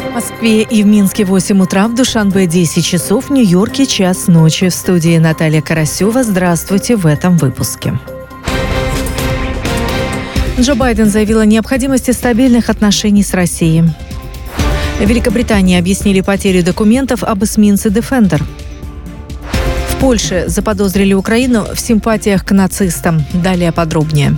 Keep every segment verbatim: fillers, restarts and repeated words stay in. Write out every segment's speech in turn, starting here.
В Москве и в Минске восемь утра, в Душанбе десять часов, в Нью-Йорке час ночи. В студии Наталья Карасева. Здравствуйте в этом выпуске. Джо Байден заявил о необходимости стабильных отношений с Россией. В Великобритании объяснили потерю документов об эсминце «Дефендер». В Польше заподозрили Украину в симпатиях к нацистам. Далее подробнее.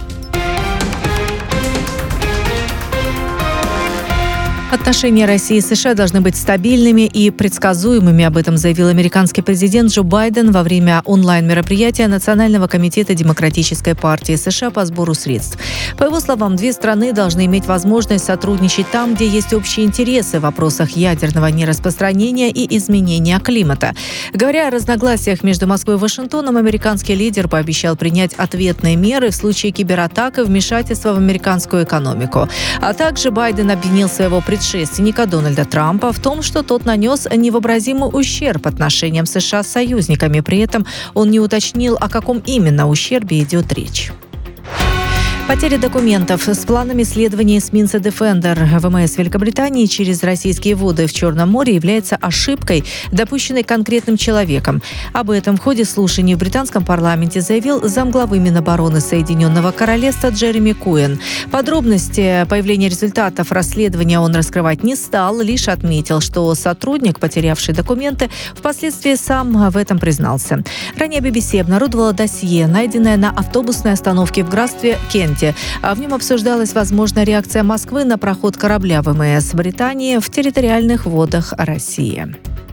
Отношения России и США должны быть стабильными и предсказуемыми. Об этом заявил американский президент Джо Байден во время онлайн-мероприятия Национального комитета Демократической партии США по сбору средств. По его словам, две страны должны иметь возможность сотрудничать там, где есть общие интересы в вопросах ядерного нераспространения и изменения климата. Говоря о разногласиях между Москвой и Вашингтоном, американский лидер пообещал принять ответные меры в случае кибератак и вмешательства в американскую экономику. А также Байден обвинил своего предшественника предшественника Дональда Трампа в том, что тот нанес невообразимый ущерб отношениям США с союзниками. При этом он не уточнил, о каком именно ущербе идет речь. Потеря документов с планами исследования эсминца «Дефендер» ВМС Великобритании через российские воды в Черном море является ошибкой, допущенной конкретным человеком. Об этом в ходе слушаний в британском парламенте заявил замглавы Минобороны Соединенного Королевства Джереми Куэн. Подробности появления результатов расследования он раскрывать не стал, лишь отметил, что сотрудник, потерявший документы, впоследствии сам в этом признался. Ранее би би си обнародовала досье, найденное на автобусной остановке в графстве Кенте. В нем обсуждалась возможная реакция Москвы на проход корабля ВМС Британии в территориальных водах России.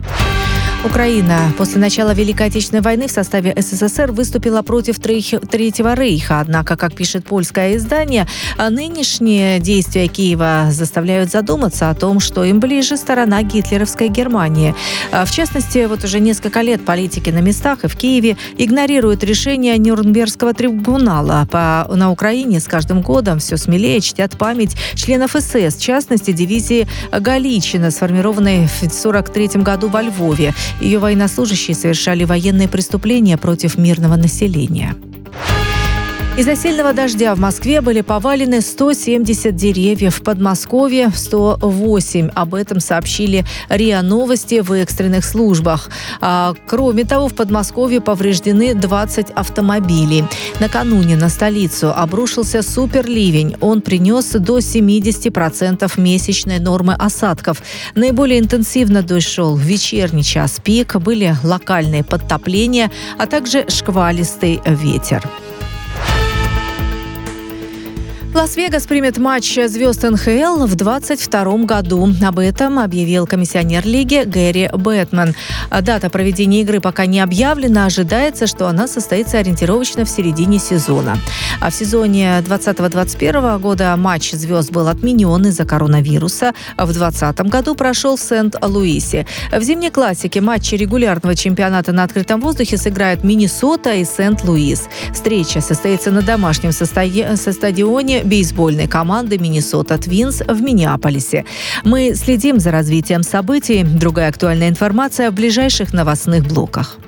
Украина после начала Великой Отечественной войны в составе эс эс эс эр выступила против Третьего рейха. Однако, как пишет польское издание, нынешние действия Киева заставляют задуматься о том, что им ближе сторона гитлеровской Германии. В частности, вот уже несколько лет политики на местах и в Киеве игнорируют решение Нюрнбергского трибунала. По, на Украине с каждым годом все смелее чтят память членов эс эс, в частности, дивизии Галичина, сформированной в сорок третьем году во Львове. Ее военнослужащие совершали военные преступления против мирного населения. Из-за сильного дождя в Москве были повалены сто семьдесят деревьев, в Подмосковье сто восемь. Об этом сообщили РИА Новости в экстренных службах. А, кроме того, в Подмосковье повреждены двадцать автомобилей. Накануне на столицу обрушился суперливень. Он принес до семьдесят процентов месячной нормы осадков. Наиболее интенсивно дождь шел в вечерний час пик. Были локальные подтопления, а также шквалистый ветер. Лас-Вегас примет матч звезд эн ха эл в двадцать втором году. Об этом объявил комиссионер лиги Гэри Бэтмен. Дата проведения игры пока не объявлена. Ожидается, что она состоится ориентировочно в середине сезона. А в сезоне двадцатого двадцать первого года матч звезд был отменен из-за коронавируса. В двадцатом году прошел в Сент-Луисе. В зимней классике матчи регулярного чемпионата на открытом воздухе сыграют Миннесота и Сент-Луис. Встреча состоится на домашнем состоя... со стадионе бейсбольной команды Миннесота Твинс в Миннеаполисе. Мы следим за развитием событий. Другая актуальная информация в ближайших новостных блоках.